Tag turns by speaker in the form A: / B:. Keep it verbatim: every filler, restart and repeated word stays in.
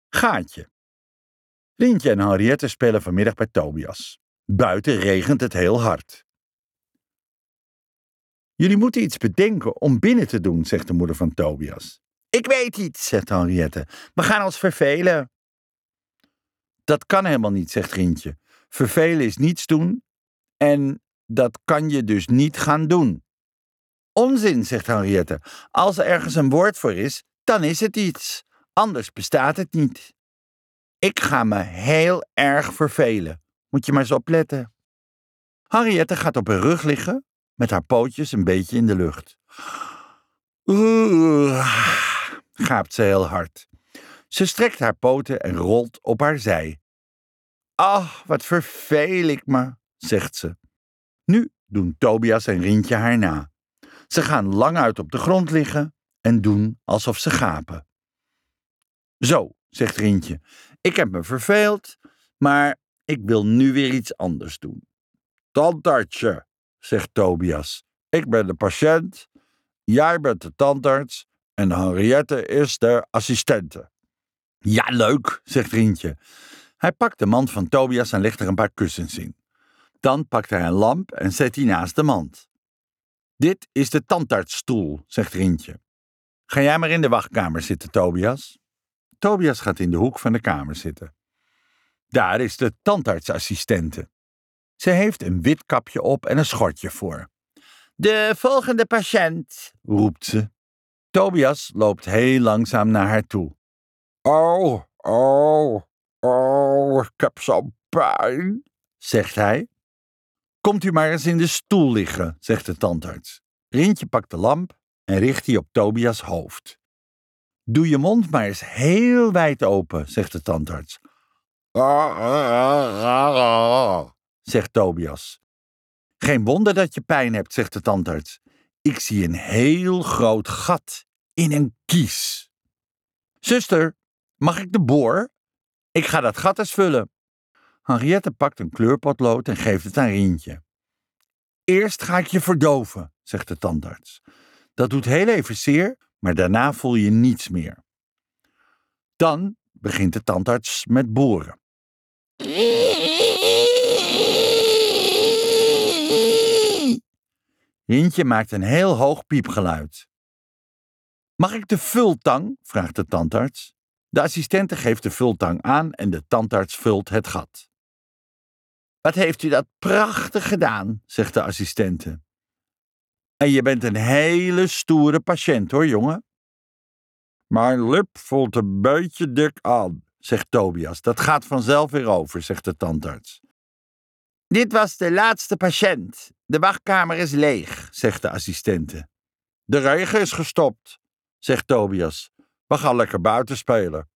A: Gaatje. Rientje en Henriette spelen vanmiddag bij Tobias. Buiten regent het heel hard. Jullie moeten iets bedenken om binnen te doen, zegt de moeder van Tobias. Ik weet iets, zegt Henriette. We gaan ons vervelen. Dat kan helemaal niet, zegt Rientje. Vervelen is niets doen en dat kan je dus niet gaan doen. Onzin, zegt Henriette. Als er ergens een woord voor is, dan is het iets. Anders bestaat het niet. Ik ga me heel erg vervelen. Moet je maar eens opletten. Henriette gaat op haar rug liggen, met haar pootjes een beetje in de lucht. Oeh, gaapt ze heel hard. Ze strekt haar poten en rolt op haar zij. Ach, wat verveel ik me, zegt ze. Nu doen Tobias en Rientje haar na. Ze gaan lang uit op de grond liggen en doen alsof ze gapen. Zo, zegt Rientje, ik heb me verveeld, maar ik wil nu weer iets anders doen. Tandartsje, zegt Tobias. Ik ben de patiënt, jij bent de tandarts en Henriette is de assistente. Ja, leuk, zegt Rientje. Hij pakt de mand van Tobias en legt er een paar kussens in. Dan pakt hij een lamp en zet die naast de mand. Dit is de tandartsstoel, zegt Rientje. Ga jij maar in de wachtkamer zitten, Tobias. Tobias gaat in de hoek van de kamer zitten. Daar is de tandartsassistente. Ze heeft een wit kapje op en een schortje voor. De volgende patiënt, roept ze. Tobias loopt heel langzaam naar haar toe. Oh, oh, oh, ik heb zo'n pijn, zegt hij. Komt u maar eens in de stoel liggen, zegt de tandarts. Rientje pakt de lamp en richt die op Tobias' hoofd. Doe je mond maar eens heel wijd open, zegt de tandarts. Zegt Tobias. Geen wonder dat je pijn hebt, zegt de tandarts. Ik zie een heel groot gat in een kies. Zuster, mag ik de boor? Ik ga dat gat eens vullen. Henriette pakt een kleurpotlood en geeft het aan Rientje. Eerst ga ik je verdoven, zegt de tandarts. Dat doet heel even zeer, maar daarna voel je niets meer. Dan begint de tandarts met boren. Rientje maakt een heel hoog piepgeluid. Mag ik de vultang? Vraagt de tandarts. De assistente geeft de vultang aan en de tandarts vult het gat. Wat heeft u dat prachtig gedaan, zegt de assistente. En je bent een hele stoere patiënt, hoor, jongen. Mijn lip voelt een beetje dik aan, zegt Tobias. Dat gaat vanzelf weer over, zegt de tandarts. Dit was de laatste patiënt. De wachtkamer is leeg, zegt de assistente. De regen is gestopt, zegt Tobias. We gaan lekker buiten spelen.